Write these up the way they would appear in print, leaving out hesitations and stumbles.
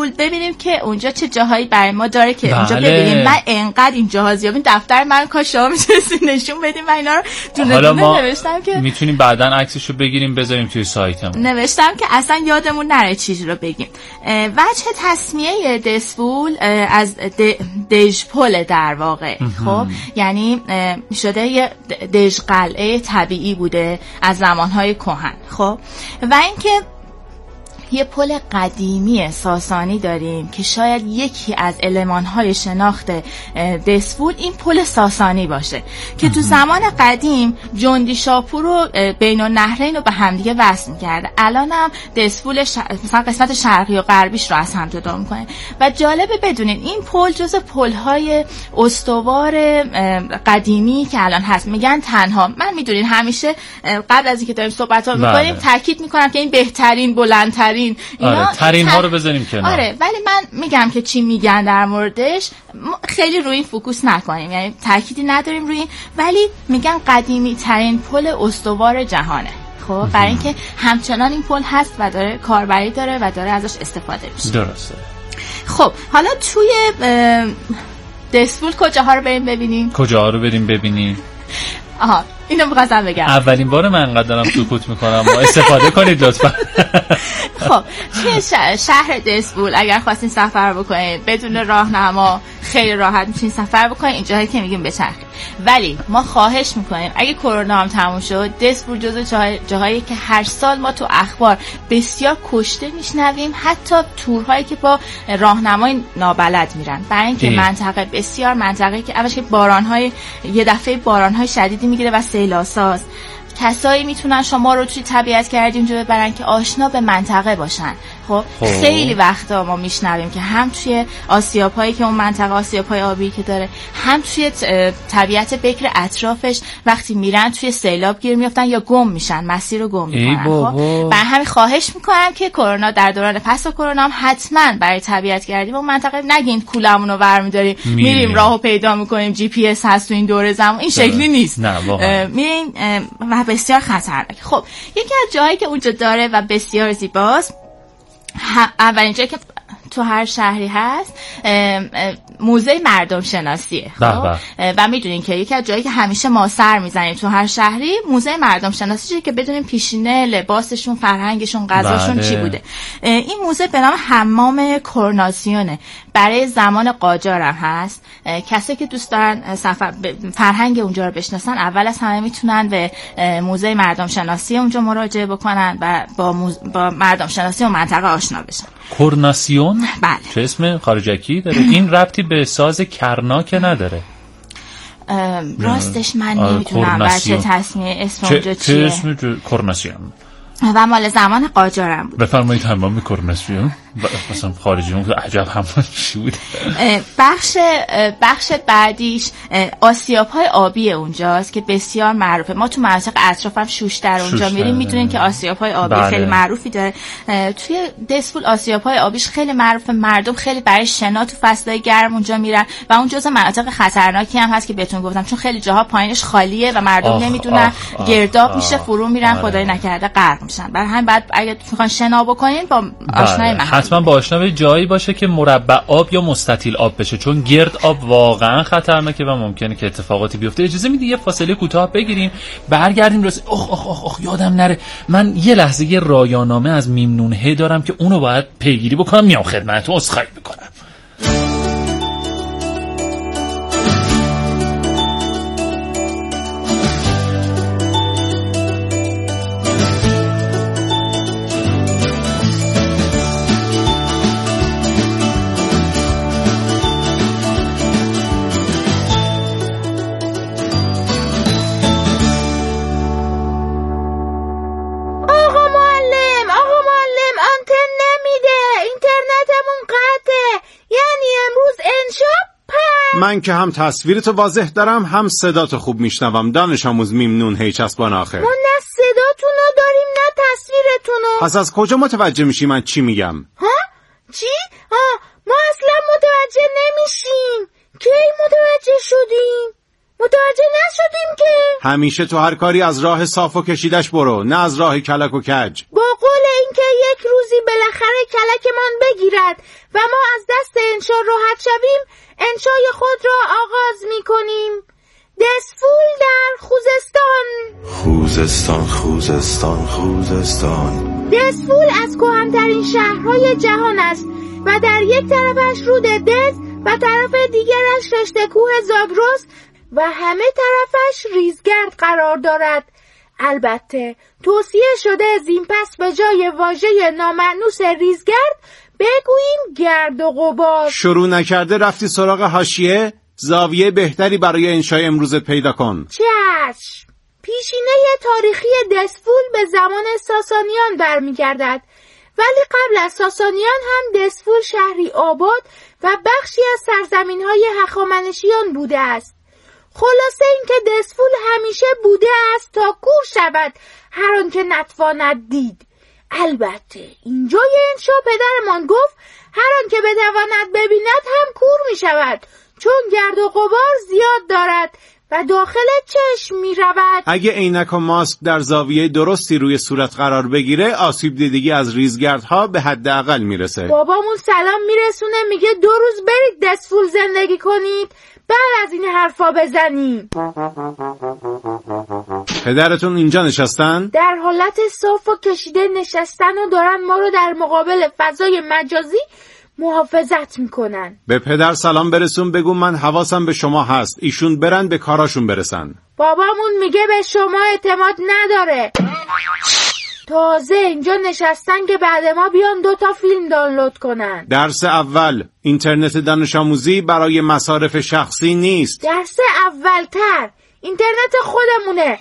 دسفول ببینیم که اونجا چه جاهایی برای ما داره که اونجا ببینیم من انقدر این جاهازیابی دفتر من کاش شما می‌تونید نشون بدیم. من اینا رو دونه دونه نوشتم که میتونیم بعداً عکسشو بگیریم بذاریم توی سایتمون. نوشتم که اصلا یادمون نره چیزی رو بگیم. وجه تسمیه دسفول از دژپل در واقع. خب یعنی شده یه دژقلعه طبیعی بوده از زمانهای کهن. خب و اینکه یه پل قدیمی ساسانی داریم که شاید یکی از المان‌های شناخت دسفول این پل ساسانی باشه که تو زمان قدیم جندی شاپور رو بین النهرین رو به همدیگه وصل می‌کرده. الان هم دسفول مثلا قسمت شرقی و غربیش رو از هم جدا می‌کنه. و جالبه بدونین این پل جزو پل‌های استوار قدیمی که الان هست. میگن تنها، من میدونین همیشه قبل از اینکه داریم صحبت‌ها می‌کنیم تاکید می‌کنم که این بهترین بلندترین آره ترین ها رو بزنیم کنار. آره ولی من میگم که چی میگن در موردش خیلی روی این فوکوس نکنیم، یعنی تأکیدی نداریم روی این، ولی میگن قدیمی ترین پل استوار جهانه. خب برای اینکه همچنان این پل هست و داره کاربری داره و داره ازش استفاده میشه. درسته. خب حالا توی دسفول کجاها رو بریم ببینیم؟ کجاها رو بریم ببینیم؟ آها اینو می‌خواستم بگم. اولین بار من انقدر دارم سکوت میکنم و استفاده کنید لطفا. خب توی شهر دسفول اگر خواستین سفر بکنید بدون راهنما خیلی راحت میتونید سفر بکنید این جایی که میگیم بچرخید. ولی ما خواهش میکنیم اگه کرونا هم تموم شد دسفول جزو جاهایی که هر سال ما تو اخبار بسیار کشته میشنویم، حتی تورهایی که با راهنمای نابلد میرن، برای اینکه منطقه بسیار منطقه‌ای که اولش که بارانهای یه دفعه بارانهای شدیدی میگیره و سیلاساز. کسایی میتونن شما رو توی طبیعت گردی اونجا ببرن که آشنا به منطقه باشن. خب خیلی وقتا ما میشنویم که هم توی آسیاب‌هایی که اون منطقه آسیاب‌های آبی که داره، هم توی طبیعت بکر اطرافش وقتی میرن توی سیلاب گیر میافتن یا گم میشن، مسیر رو گم میکنن. خب برای همین خواهش میکنم که کرونا در دوران پس از کرونا هم حتما برای طبیعت گردی اون منطقه نگین کولمون رو برمی‌داریم میریم راهو پیدا میکنیم جی پی اس هست تو این دوره زمان، این شکلی نیست. میرین و بسیار خطرناک. خب یکی از جایی که اونجا داره و بسیار زیباست، اولین جایی که تو هر شهری هست موزه مردم شناسیه. خب و میدونین که یکی از جایی که همیشه ما سر میزنیم تو هر شهری موزه مردم شناسی که بدونیم پیشینه لباسشون، فرهنگشون، غذاشون چی بوده. این موزه به نام حمام کورناسیونه، برای زمان قاجار هم هست. کسی که دوست دارن فرهنگ اونجا رو بشناسن اول از همه میتونن به موزه مردم شناسی اونجا مراجعه بکنن و با مردم شناسی و منطقه آشنا بشن. کورناسیون؟ بله. چه اسم خارجکی داره؟ این ربطی به ساز کرنا که نداره؟ راستش من نمیتونم بچه تصمیه اسم اونجا چیه. چه اسم کورناسیون؟ و مال زمان قاجارم بود. بفرمایید حمام کورناسیون. مثلا خارجیون که عجب حمام چی بود. بخش بعدیش آسیاب‌های آبی اونجاست که بسیار معروفه. ما تو مناطق اطراف هم شوشتر اونجا میریم، میدونین که آسیاب‌های آبی خیلی معروفی داره. توی دسفول آسیاب‌های آبیش خیلی معروفه، مردم خیلی برای شنا تو فصل‌های گرم اونجا میرن و اون جزء مناطق خطرناکی هم هست که بهتون گفتم، چون خیلی جاها پایینش خالیه و مردم نمیدونن، گرداب میشه، فرو میرن، خدای نکرده غرق میشن. برای همین بعد اگه میخوان شنا بکنین با آشنای من حتما با آشنا به جایی باشه که مربع آب یا مستطیل آب بشه، چون گرد آب واقعا خطرناکه و ممکنه که اتفاقاتی بیفته. اجازه میدی یه فاصله کوتاه بگیریم برگردیم. اخ یادم نره، من یه لحظه یه رایانامه از میمنونه دارم که اونو باید پیگیری بکنم، میام خدمتتون، عذرخواهی میکنم. من که هم تصویرتو واضح دارم هم صداتو خوب میشنوم. دانش آموز میمنون هی چسبان آخر. ما نه صداتونو داریم نه تصویرتونو. پس از کجا متوجه میشی من چی میگم؟ ها؟ چی؟ ما اصلا متوجه نمیشیم. کی متوجه شدیم؟ متوجه نشدیم که. همیشه تو هر کاری از راه صاف و کشیدش برو، نه از راه کلک و کج. با قول اینکه یک روزی بالاخره کلکمان بگیرد و ما از دست انشا راحت شویم، انشای خود را آغاز می‌کنیم. دسفول در خوزستان. خوزستان خوزستان خوزستان. دسفول از کهن‌ترین شهرهای جهان است و در یک طرفش رود دز و طرف دیگرش رشته کوه زاگرس و همه طرفش ریزگرد قرار دارد. البته توصیه شده زین پس به جای واژه نامأنوس ریزگرد بگوییم گرد و غبار. شروع نکرده رفتی سراغ حاشیه؟ زاویه بهتری برای انشای امروزت پیدا کن. چشم. پیشینه تاریخی دسفول به زمان ساسانیان برمیگردد، ولی قبل از ساسانیان هم دسفول شهری آباد و بخشی از سرزمین‌های هخامنشیان بوده است. خلاصه اینکه دسفول همیشه بوده است تا کور شود هر آنکه نتواند دید. البته اینجای انشا پدرمان گفت هر آنکه بتواند ببیند هم کور می شود، چون گرد و غبار زیاد دارد و داخل چشم می رود. اگه عینک و ماسک در زاویه درستی روی صورت قرار بگیره، آسیب دیدگی از ریزگردها به حداقل میرسه. بابامون سلام میرسونه، میگه 2 روز برید دسفول زندگی کنید بعد از این حرفا بزنیم. پدرتون اینجا نشستن؟ در حالت صاف و کشیده نشستن و دارن ما رو در مقابل فضای مجازی محافظت میکنن. به پدر سلام برسون، بگو من حواسم به شما هست، ایشون برن به کاراشون برسن. بابامون میگه به شما اعتماد نداره. تازه اینجا نشستن که بعد ما بیان 2 تا فیلم دانلود کنن. درس اول، اینترنت دانش آموزی برای مصارف شخصی نیست. درس اولتر، اینترنت خودمونه.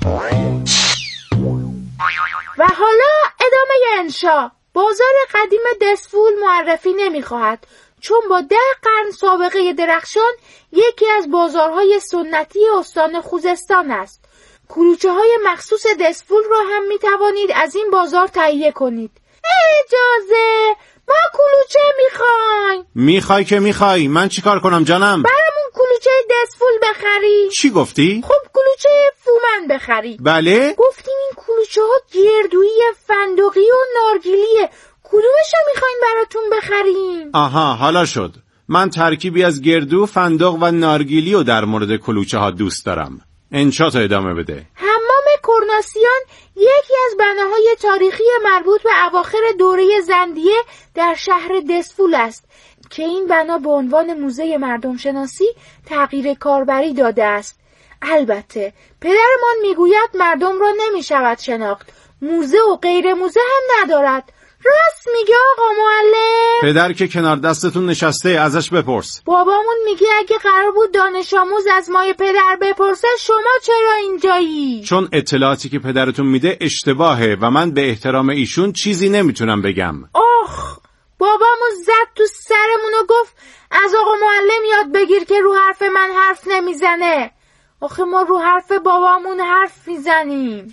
و حالا ادامه انشا. بازار قدیم دسفول معرفی نمیخواهد، چون با 10 قرن سابقه درخشان یکی از بازارهای سنتی استان خوزستان است. کلوچه های مخصوص دسفول را هم می توانید از این بازار تهیه کنید. اجازه، ما کلوچه میخوایم. میخوای که میخوای، من چیکار کنم جانم؟ برامون کلوچه دسفول بخری. چی گفتی؟ خب کلوچه فومن بخری. بله؟ گفتیم این کلوچه ها گردویی، فندقی و نارگیلیه، کدومشو میخواین براتون بخریم؟ آها، حالا شد. من ترکیبی از گردو، فندق و نارگیلی رو در مورد کلوچه ها دوست دارم. انشاء تو ادامه بده. حمام کرناسیان یکی از بناهای تاریخی مربوط به اواخر دوره زندیه در شهر دسفول است که این بنا به عنوان موزه مردم شناسی تغییر کاربری داده است. البته پدرمان میگوید مردم را نمی شود شناخت، موزه و غیر موزه هم ندارد. راست میگه آقا معلم؟ پدر که کنار دستتون نشسته، ازش بپرس. بابامون میگه اگه قرار بود دانش آموز از مای پدر بپرسه شما چرا اینجایی؟ چون اطلاعاتی که پدرتون میده اشتباهه و من به احترام ایشون چیزی نمیتونم بگم. آخ، بابامون زد تو سرمون و گفت از آقا معلم یاد بگیر که رو حرف من حرف نمیزنه. آخه ما رو حرف بابامون حرف میزنیم.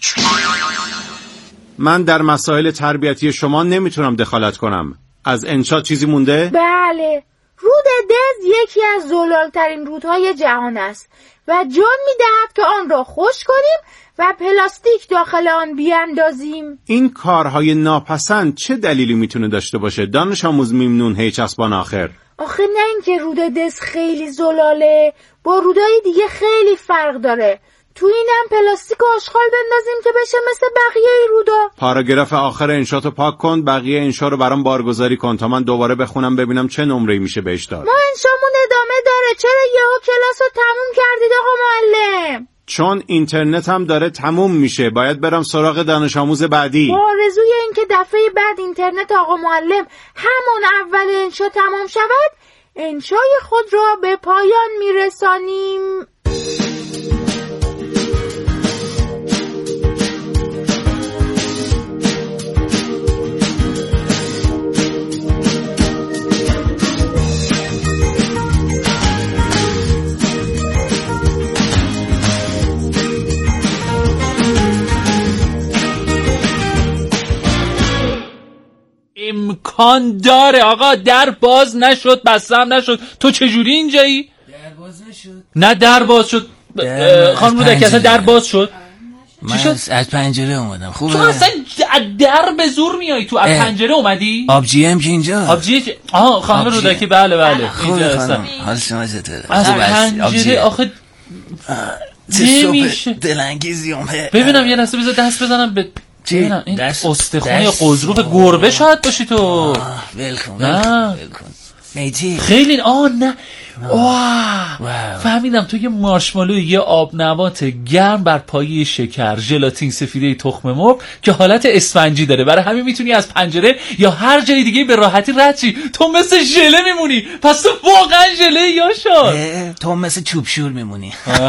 من در مسائل تربیتی شما نمیتونم دخالت کنم. از انشا چیزی مونده؟ بله، رود دز یکی از زلالترین رودهای جهان است و جان میدهد که آن را خشک کنیم و پلاستیک داخل آن بیاندازیم. این کارهای ناپسند چه دلیلی میتونه داشته باشه؟ دانش آموز میمنون هی چسبان آخر. آخه نه اینکه رود دز خیلی زلاله، با رودهای دیگه خیلی فرق داره. تو اینم پلاستیک و آشغال بندازیم که بشه مثل بقیه رودا. پاراگراف آخر انشاتو پاک کن، بقیه انشا رو برام بارگذاری کن تا من دوباره بخونم ببینم چه نمره‌ای میشه بهش داد. ما انشامون ادامه داره، چرا یهو کلاسو تموم کردید آقا معلم؟ چون اینترنت هم داره تموم میشه، باید برم سراغ دانش آموز بعدی. با آرزوی این که دفعه بعد اینترنت آقا معلم همون اول انشا تمام شود، انشای خود را به پایان میرسانیم. امکان داره آقا، در باز نشد، بستم نشد. تو چجوری اینجایی؟ در باز نشد. نه در باز شد. خانم رودکی اصلا در باز شد. من از پنجره اومدم. خوبه تو اصلا در به زور میای تو؟ از پنجره اومدی؟ آبجی هم که اینجا. آبجی خانم رودکی بله اینجا هستم. حال شما چطوره؟ از پنجره آخه نمیشه. دلانگیزی اومه. ببینم یه لحظه بذار دست بزنم به چی؟ این استخوان قضروف گربه شاید باشی تو. ولکن میتی خیلی نه فهمیدم تو یه مارشمالو یه آب نبات گرم بر پایه شکر ژلاتین سفیده تخم مرغ که حالت اسفنجی داره، برای همین میتونی از پنجره یا هر جای دیگه به راحتی رد شی. تو مثل ژله میمونی، پس تو واقعا ژله یا شاد. تو مثل چوبشور میمونی.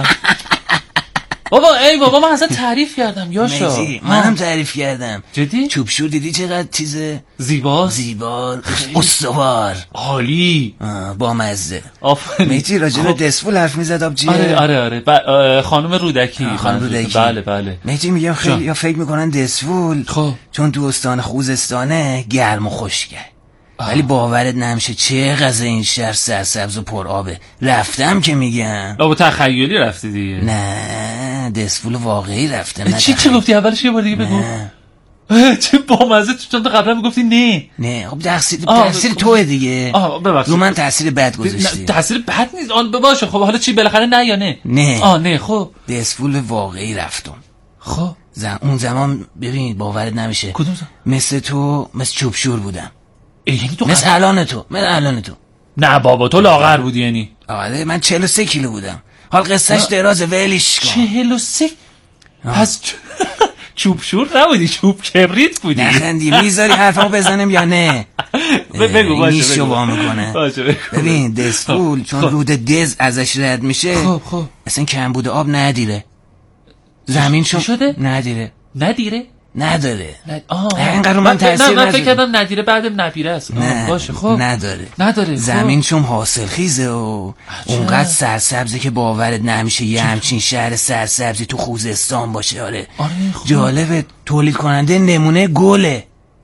بابا من اصلا تعریف کردم یاشا. منم تعریف کردم. جدی؟ چوبشور دیدی چقدر چیزه زیبا استوار عالی با مزه. آفرین. میتی راجع به دسفول حرف میزد آبجی. آره خانم رودکی. بله میتی میگم خیلی یا فکر میکنن دسفول چون تو استان خوزستانه گرم و خشکه، ولی باورت نمیشه چقدر این شهر سرسبز و پر آبه. رفتم که میگم. با تخیلی رفتی دیگه؟ نه دسفول واقعی رفتم. چی گفتی اولش؟ یه بار دیگه بگو. چه بامزه. چون تو قبلا میگفتی نه خب تقصیر توه دیگه. رو من تاثیر بد گذاشتی. تاثیر بد نیست آن باشه. خب حالا چی بالاخره نه یا نه؟ نه خب دسفول واقعی رفتم. خب اون زمان ببین باورت نمیشه. کدوم مثل تو مثل چوبشور بودم. یعنی تو مثل الان تو نه بابا تو لاغر بودی یعنی؟ آره من 43 کیلو بودم. حال قصهش درازه ولیش کن. 43 پس چوبشور نبودی، چوب کبریت بودی. نخندی میذاری حرفمو بزنم یا نه؟ بگو باشه نیشو با میکنه. ببین دسفول چون رود دز ازش رد میشه خب اصلا کمبود آب ندیره. زمین شده؟ نداره. اینقدر من تاثیر من فکر کردم ندیره بعدم نبیره است. باشه خب نداره. زمین چون حاصل خیزه و اونقدر سرسبزه که باورت نمیشه یه همچین شهر سرسبزی تو خوزستان باشه. آره جالبه. تولید کننده نمونه گل.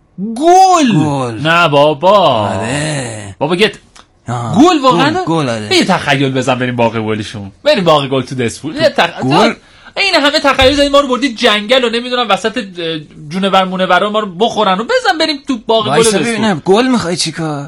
نه بابا. آره بابا گل واقعا گل. آره یه تخیل بزن بریم باغ گلشون. بریم باغ گل تو دسفول. گل این همه تخیل زدی ما رو بردی جنگل و نمیدونم وسط جونور مونورا ما رو بخورن و بزن بریم تو باغ گل دسفول. ببینم گل میخوای چیکار؟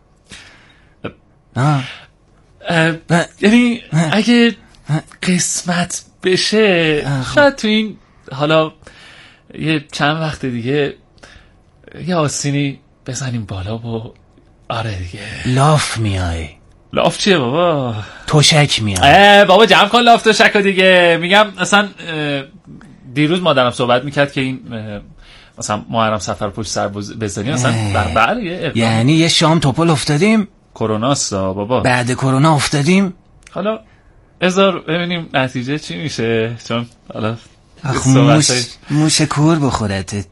یعنی اگه قسمت بشه شاید تو این حالا یه چند وقت دیگه یه آستینی بزنیم بالا و آره دیگه لاف میای. لاف چیه بابا؟ توشک میاد. بابا جمع کن لاف توشک دیگه. میگم اصلا دیروز مادرم صحبت میکرد که این مثلا محرم سفر پشت سر بزنیم مثلا بله یعنی یه شام توپل افتادیم. کروناستا بابا. بعد کرونا افتادیم. حالا ازار ببینیم نتیجه چی میشه. چون حالا موش کور بخورتت.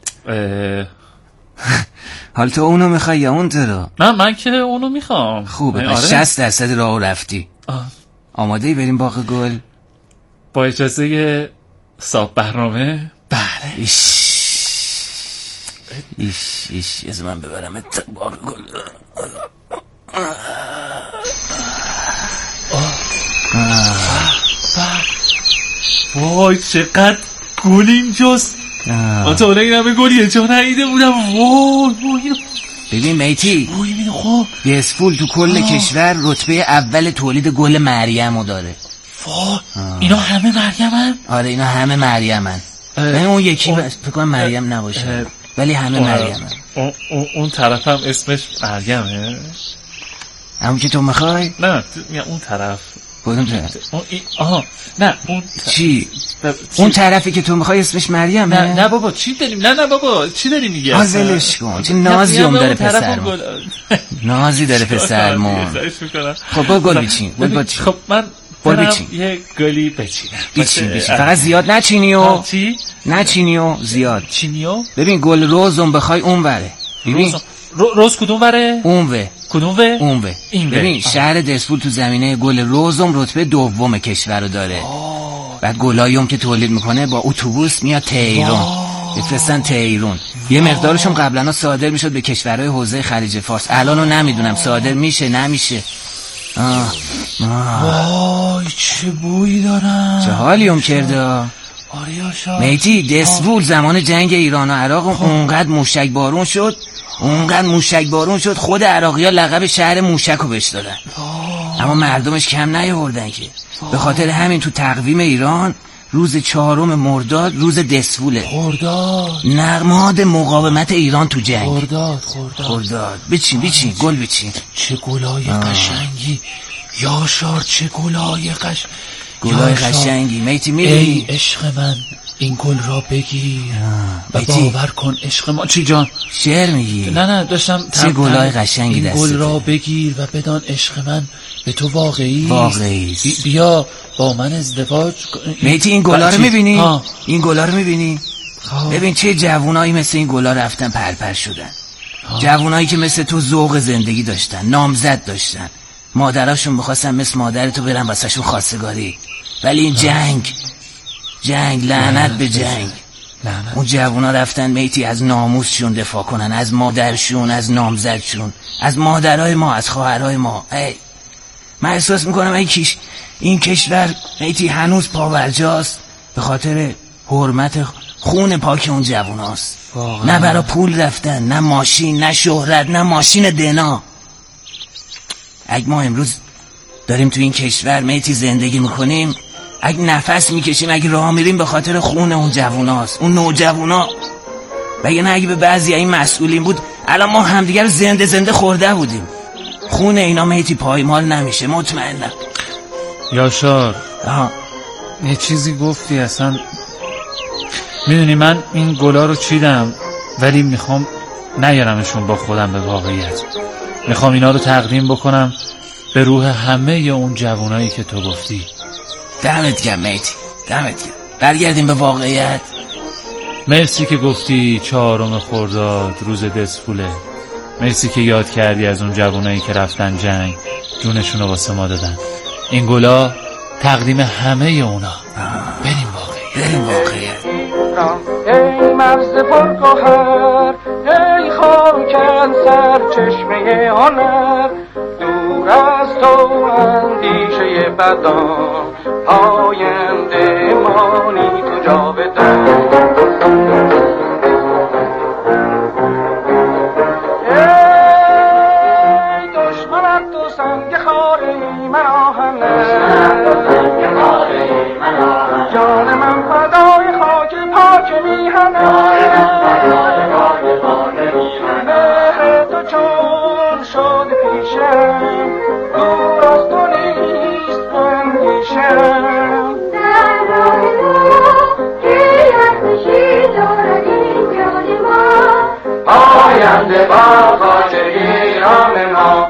حال تو اونو میخوای یا اون تو رو؟ نه من که اونو میخوام. خوبه پس 60% راه رفتی. آماده ای بریم باغ گل؟ با اجازه صاحب برنامه. بله. ایش از من ببرم باغ گل. وای چقدر گل اینجاست. من تا این همه گل یه جا ندیده بودم. وای ببین میتی دسفول تو کل کشور رتبه اول تولید گل مریمو داره. اینا همه مریمن؟ آره اینا همه مریمن. اون یکی فکر کنم مریم نباشه ولی همه مریمن. اون طرف هم اسمش مریمه؟ همون که تو میخوای؟ نه اون طرف. کدوم طرف؟ نه اون چی؟ اون طرفی که تو میخوای اسمش مریمه؟ نه بابا چی داریم؟ نه بابا چی داری میگی؟ ولش کن. چه نازی هم داره پسرمون. نازی داره پسرمون. خب گل بچین. خب من بچین. یه گلی بچینم. فقط زیاد نچینیو. چی؟ نچینیو زیاد. چینیو؟ ببین گل روزم بخوای اون وره. ببین روز کدوم وره؟ اونوه. کدوم وه؟ اونوه. ببین شهر دسفول تو زمینه گل روزم رتبه دوم کشور رو داره. بعد گلاییم که تولید میکنه با اتوبوس میاد تهران. بفرستن تهران. یه مقدارشون قبلا صادر میشد به کشورهای حوزه خلیج فارس. الانو نمیدونم صادر میشه نمیشه. وای چه بویی دارن، چه حالیم کرده. آره یاشار میتی دسفول زمان جنگ ایران و عراق اونقدر موشک بارون شد خود عراقی ها لقب شهر موشک رو بهش دادن. اما مردمش کم نیاوردن که. به خاطر همین تو تقویم ایران روز 4 مرداد روز دسفوله. نماد مقاومت ایران تو جنگ. خرداد. بچین گل بچین. چه گلای قشنگی یاشار، چه گلای قشنگی. میتی میری؟ ای عشق من این گل را بگیر و باور کن عشق ما. چی جان؟ شعر میگی؟ نه داشتم. چه گلای قشنگی دستت. این گل را بگیر و بدان عشق من به تو واقعی است. بیا با من ازدواج. میتی این گلا رو میبینی؟ این گلا رو میبینی؟ ببین چه جوونایی مثل این گلا رفتن پرپر شدن. جوونایی که مثل تو ذوق زندگی داشتن، نامزد داشتن، مادراشون میخواستن مثل مادرتو برن واسهشون خواستگاری. ولی این جنگ لعنت به جنگ. اون جوونا رفتن میتی از ناموسشون دفاع کنن، از مادرشون، از نامزدشون، از مادرای ما، از خواهرای ما. من احساس میکنم این کشور میتی هنوز پاورجاست به خاطر حرمت خون پاک اون جووناست. نه برا پول رفتن، نه ماشین، نه شهرت، نه ماشین دنا. اگه ما امروز داریم تو این کشور میتی زندگی میکنیم، اگه نفس میکشیم، اگه راه میریم، به خاطر خون اون جووناست، اون نوجوانا. وگرنه اگه به بعضی این مسئولین بود الان ما همدیگه رو زنده خورده بودیم. خون اینا میتی پایمال نمیشه، مطمئنم. یاشار یه چیزی گفتی اصلا. میدونی من این گلا رو چیدم ولی میخوام نیارمشون با خودم به واقعیت. میخوام اینا رو تقدیم بکنم به روح همه اون جوانایی که تو گفتی. دمت گرم میتی، دمت گرم. برگردیم به واقعیت. مرسی که گفتی 4 خرداد روز دسفوله. مرسی که یاد کردی از اون جوانایی که رفتن جنگ جونشون رو واسه ما دادن. این گلا تقدیم همه اونا. بریم واقعیت. ای مرز پرگوهر، ای خاکن سر چشمه هنر، دور از تو اندیشه بدان، پاینده مانی تو جاودان. ای دشمنت تو سنگ خاره من آهنه، جان من فدای خاک پاک میهنه. مهر تو چون شد پیشم، دور از تو نیست اندیشم. در راه تو که ارزشی دارد این جان ما، پاینده با خاک ایران ما.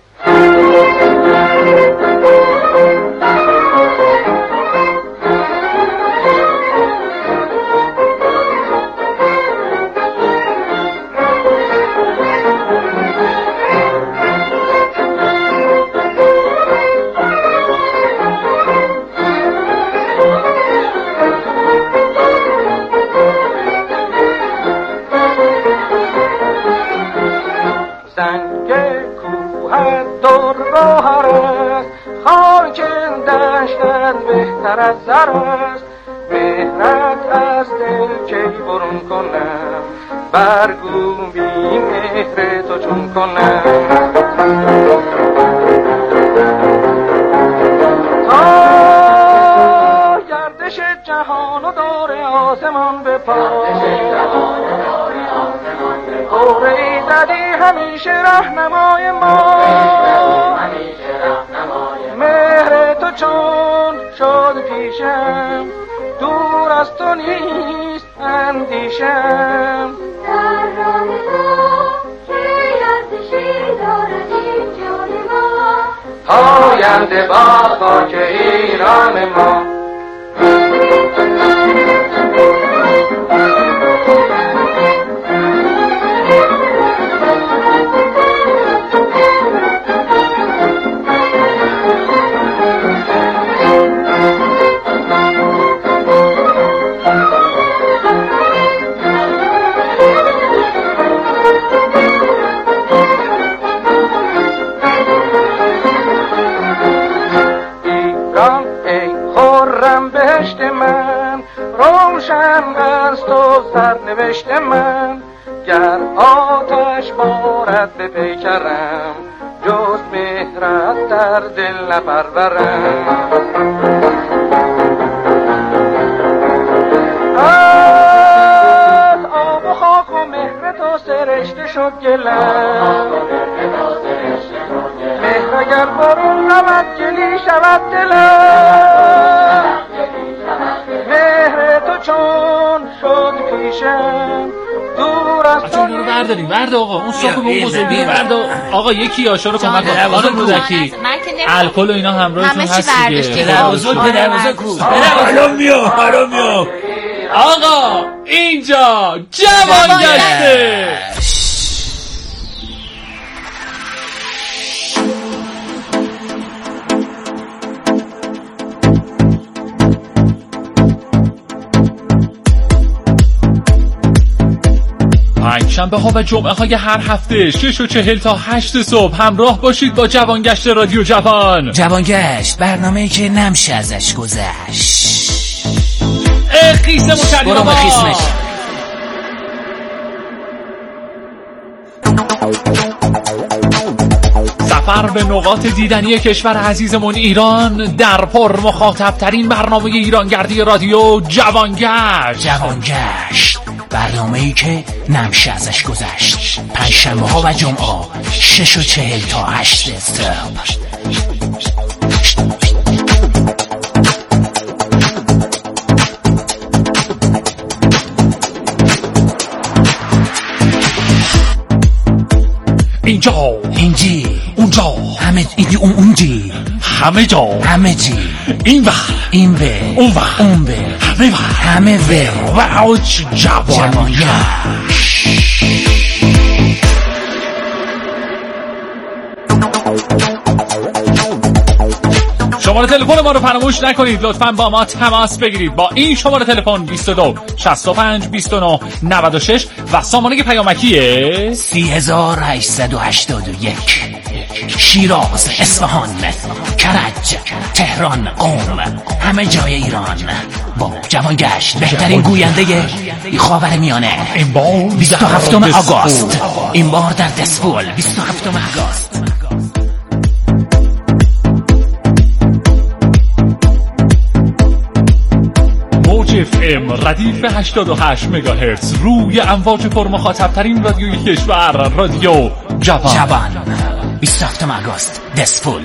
سنگ کوه در گوهر است، خاک دشتت بهتر از زر است. مهرت از دل کی برون کنم، برگو بی مهر تو چون کنم. تا گردش جهان و دور آسمان به پا، دوره زدی همیشه رهنمای ما. مهر تو چون شد پیشم، دور از تو نیست اندیشم. در راه تو که ارزشی دارد این جان ما، پاینده با خاک ایران ما. نوشته من گر آتش بارد به پیکرم جز مهرت در دل نپرورم از آب و خاک و مهر تو سرشته شد گلم مهر اگر برون رود گلی شود دلم مهر تو چون شد پیشم دور از تو رو برداریم برد آقا اون ساکو به اون بزرگی برد آقا یکی آشا رو کمک کن خانم رودکی الکل و اینا همراهتون هست دیگه پدر بزرگ کو حالا میام آقا اینجا جوانگشته پنجشنبه ها و جمعه های هر هفته 6:40 تا 8 صبح همراه باشید با جوانگشت رادیو جوان. جوانگشت برنامه‌ای که نمیشه ازش گذشت. خیسمو کردیم برو خیسمش. سفر به نقاط دیدنی کشور عزیزمون ایران در پر مخاطب ترین برنامه ایرانگردی رادیو جوانگشت برنامه‌ای که نمیشه ازش گذشت. پنجشنبه ها و جمعه 6:40 تا 8 صبح. اینجی اونجا همه اینجی اونجی همه جا همه جی این به اون به همه به جوانگشت. شماره تلفن ما رو فراموش نکنید، لطفاً با ما تماس بگیرید با این شماره تلفن 22 65 29 96 و سامانه پیامکیه 3881. شیراز، اصفهان، کرج، تهران، قم، همه جای ایران با جوانگشت بهترین گوینده خاورمیانه. این بار 27 آگوست، این بار در دسپول 27 آگوست. موج FM ردیف 88 مگاهرتز روی امواج پرمخاطب ترین رادیوی کشور، رادیو جوان 27 آگوست دسپول.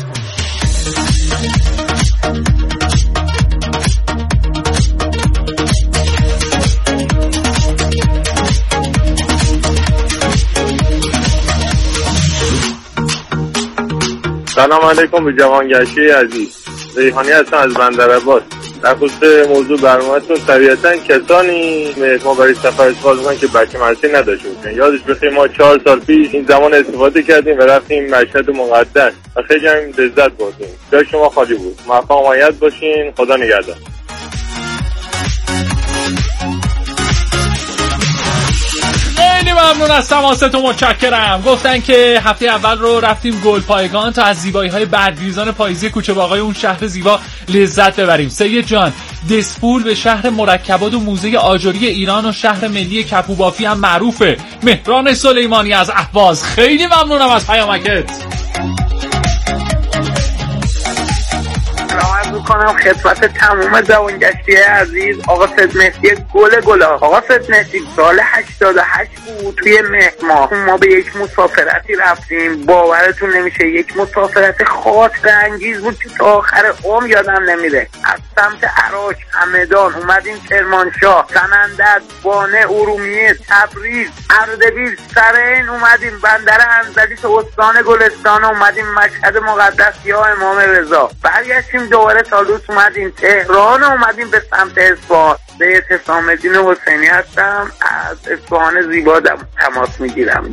سلام علیکم به جوانگشتی عزیز. ریحانی هستم از بندرعباس. در خصوص موضوع برنامه‌تون طبیعتاً کسانی ما برای سفر استفاده می‌کنن که بچه مدرسه نداشته باشن. یادش بخیر ما 4 سال پیش این زمان استفاده کردیم و رفتیم مشهد مقدس و خیلی هم لذت بردیم. جای شما خالی بود. موفق و مؤید باشین. خدا نگهدار. خیلی ممنون از تماستون، متشکرم. گفتن که هفته اول رو رفتیم گلپایگان تا از زیبایی‌های برگریزان پاییزی کوچه باغای اون شهر زیبا لذت ببریم. سید جان، دسپول به شهر مرکبات و موزه آجری ایران و شهر ملی کپوبافی هم معروفه. مهران سلیمانی از اهواز، خیلی ممنونم از پیامکت. کنم خدمت تمام جوانگشتی عزیز. آقا فتنسی گلا آقا فتنسی سال 88 بود، توی مهر ماه ما به یک مسافرتی رفتیم. باورتون نمیشه، یک مسافرت خاطره انگیز بود که تا آخر عمر یادم نمیره. از سمت عراق، همدان اومدیم کرمانشاه، سنندج، بانه، ارومیه، تبریز، اردبیل، سرین اومدیم، بندر انزلی تا استان گلستان اومدیم، مشهد مقدس یا امام رضا. برگشتیم دوباره سالوس اومدیم تهران، اومدیم به سمت اصفهان. به حسام الدین حسینی هستم، از اصفهان زیبا تماس میگیرم.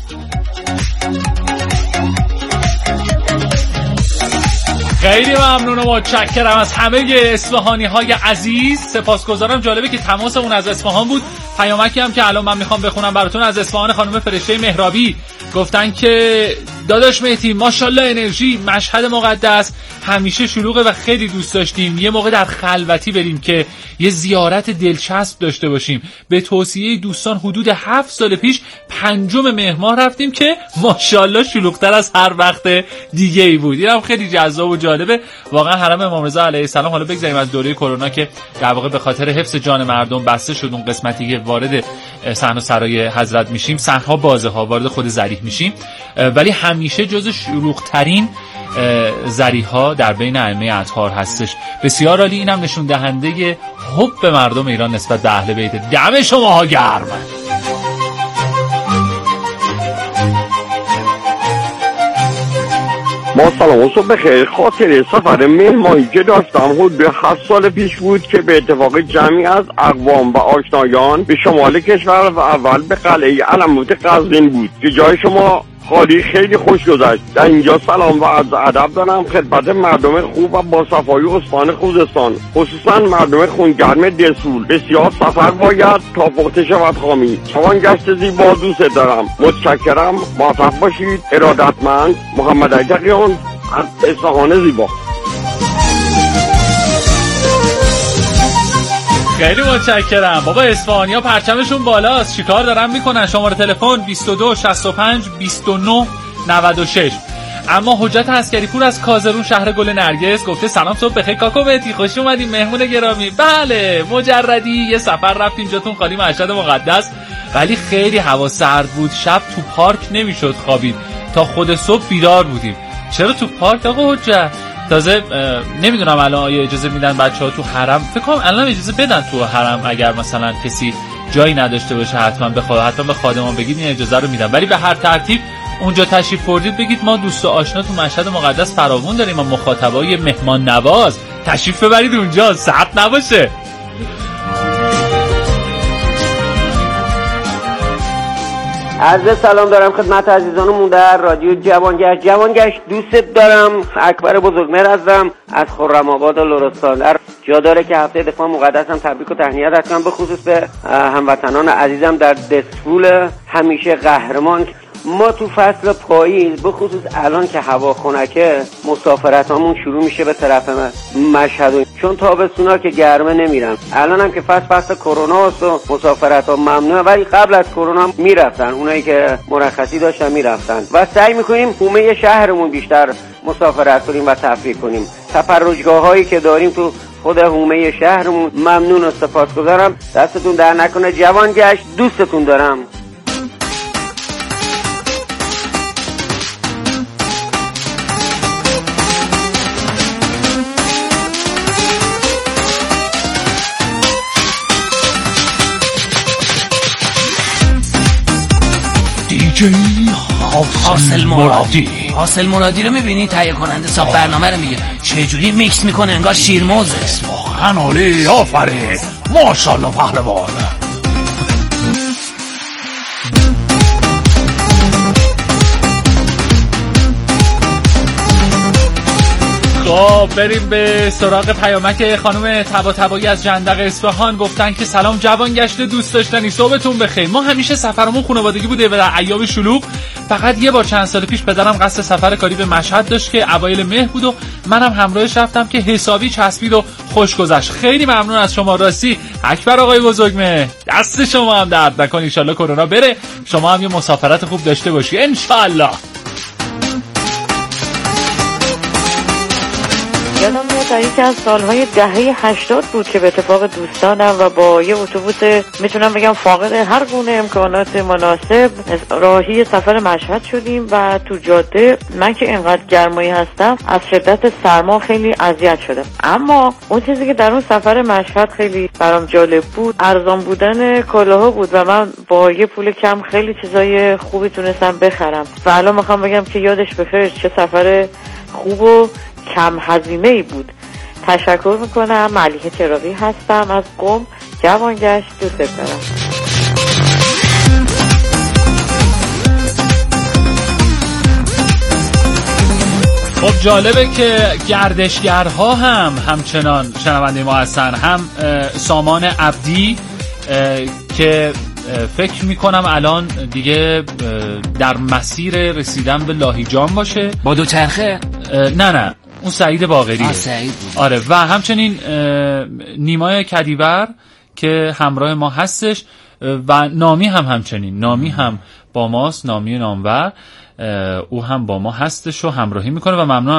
خیلی ممنون و متشکرم از همه اصفهانی های عزیز. سپاسگزارم. جالبه که تماسمون از اصفهان بود. پیامکی هم که الان من میخوام بخونم براتون از اصفهان خانم فرشته مهرابی گفتن که داداش مهدی ماشاءالله انرژی، مشهد مقدس همیشه شلوغه و خیلی دوست داشتیم یه موقع در خلوتی بریم که یه زیارت دلچسب داشته باشیم. به توصیه دوستان حدود 7 سال پیش 5 مهر ماه رفتیم که ماشاءالله شلوغ‌تر از هر وقت دیگه ای بود. اینم خیلی جذاب و جالبه واقعا. حرم امام رضا علیه السلام، حالا بگذاریم از دوره کرونا که در واقع به خاطر حفظ جان مردم بسته شد، اون قسمتی که وارد صحن و سرای حضرت میشیم، صحن‌ها بازه ها، وارد خود ضریح میشیم، ولی همیشه جز شلوغ‌ترین ضریح‌ها در بین ائمه اطهار هستش. بسیار عالی. اینم نشون دهنده حب مردم ایران نسبت به اهل بیت. دم شماها گرم. با سلام و صبح بخیر. خاطر سفر مهمانی که داشتم حدود 7 سال پیش بود که به اتفاق جمعی از اقوام و آشنایان به شمال کشور و اول به قلعه علموت قزوین بود که جای شما خالی خیلی خوش گذشت. در اینجا سلام و عرض ادب دارم خدمت مردم خوب و با صفای استان خوزستان، خصوصا مردم خونگرم دسفول. بسیار سفر باید تا پخته شود خامی. شوان گشت زیبا دوست دارم. متشکرم. موفق باشید. ارادتمند محمد علی تقیان از اصفهان زیبا. خیلی متشکرم. بابا اصفهانی‌ها پرچمشون بالاست، چیکار دارن میکنن؟ شماره تلفن 22 65 29 96. اما حجت عسکری پور از کازرون شهر گل نرگس گفته سلام صبح بخیر کاکو بهتی، خوش اومدین مهمون گرامی. بله مجردی یه سفر رفتیم جاتون خالی مشهد مقدس، ولی خیلی هوا سرد بود، شب تو پارک نمیشد خوابید، تا خود صبح بیدار بودیم. چرا تو پارک آقا حجت؟ تازه نمیدونم الان آیا اجازه میدن بچه‌ها تو حرم؟ فکر کنم الان اجازه بدن تو حرم، اگر مثلا کسی جایی نداشته باشه حتما به خادمان بگید این اجازه رو میدن. ولی به هر ترتیب اونجا تشریف بردید بگید ما دوست و آشنا تو مشهد مقدس فراوون داریم و مخاطبای مهمان نواز، تشریف ببرید اونجا، سخت نباشه. عرض سلام دارم خدمت عزیزانمون در رادیو جوانگشت. دوست دارم. اکبر بزرگمهر هستم از خرم آباد و لرستان. جا داره که هفته دفاع مقدس هم تبریک و تهنیت کنم، به خصوص به هموطنان عزیزم در دسفول همیشه قهرمان. ما تو فصل پاییز به خصوص الان که هوا خنکه مسافرتامون شروع میشه به طرف مشهد، چون تابستونا که گرمه نمیرن. الان هم که فصل کرونا است و مسافرت‌ها ممنوعه، ولی قبل از کرونا میرفتن، اونایی که مرخصی داشتن میرفتن و سعی میکنیم حومه شهرمون بیشتر مسافرت کنیم و تفریح کنیم. تفرجگاه‌هایی که داریم تو خود حومه شهرمون ممنون و سپاسگزارم. دستتون در نکنه. جوانگشت دوستتون دارم. حاصل مرادی رو میبینی؟ تهیه کننده ساب برنامه رو میگه چه جوری میکس میکنه انگار شیرموزه. واقعا عالی، آفرین، ماشاءالله پهلوان. خب بریم به سراغ پیامک خانم طباطبایی از جندق اصفهان. گفتن که سلام جوانگشت دوست داشتنی، صبحتون بخیر. ما همیشه سفرمون خانوادگی بوده و در ایام شلوغ. فقط یه بار چند سال پیش پدرم قصد سفر کاری به مشهد داشت که اوایل مهر بود و منم همراهش رفتم که حسابی چسبید و خوش گذشت. خیلی ممنون از شما. راستی اکبر آقای بزرگمهر دست شما هم درد نکنه، ان شاءالله کرونا بره، شما هم یه مسافرت خوب داشته باشی ان شاءالله. یادم میاد یکی از سالهای دهه 80 بود که به اتفاق دوستانم و با یه اتوبوس میتونم بگم فاقد هر گونه امکانات مناسب راهی سفر مشهد شدیم و تو جاده من که اینقدر گرمایی هستم از شدت سرما خیلی اذیت شدم. اما اون چیزی که در اون سفر مشهد خیلی برام جالب بود ارزان بودن کالاها بود و من با یه پول کم خیلی چیزای خوبی تونستم بخرم و الان میخوام بگم که یادش بخیر، چه سفر خوب و کم هزینه‌ای بود. تشکر میکنم. ملیحه چراغی هستم از قم. جوانگشت دوست دارم. خب جالبه که گردشگرها هم همچنان شنونده ما هستن، هم سامان عبدی که فکر میکنم الان دیگه در مسیر رسیدن به لاهیجان باشه. با دوچرخه؟ نه اون سعید باقریه. سعید بود. آره و همچنین نیمای کدیور که همراه ما هستش و نامی هم همچنین. نامی هم با ماست، نامی نامور، او هم با ما هستش و همراهی میکنه و ممنون